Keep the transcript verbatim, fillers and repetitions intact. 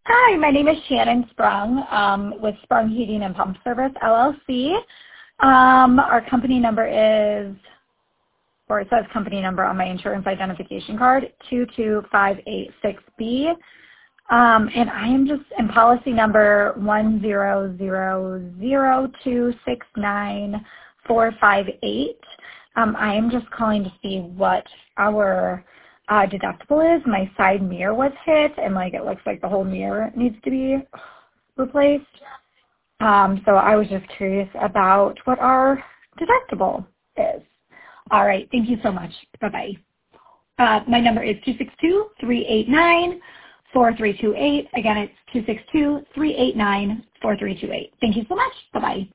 Hi, my name is Shannon Sprung um, with Sprung Heating and Pump Service, L L C. Um, our company number is, or it says company number on my insurance identification card, two two five eight six B. Um, and I am just in policy number one zero zero zero two six nine four five eight. Um, I am just calling to see what our uh, deductible is. My side mirror was hit, and like it looks like the whole mirror needs to be replaced. Um, so I was just curious about what our deductible is. All right, thank you so much. Bye bye. Uh, my number is two six two, three eight nine, four three two eight. Again, it's two six two, three eight nine, four three two eight. Thank you so much. Bye bye.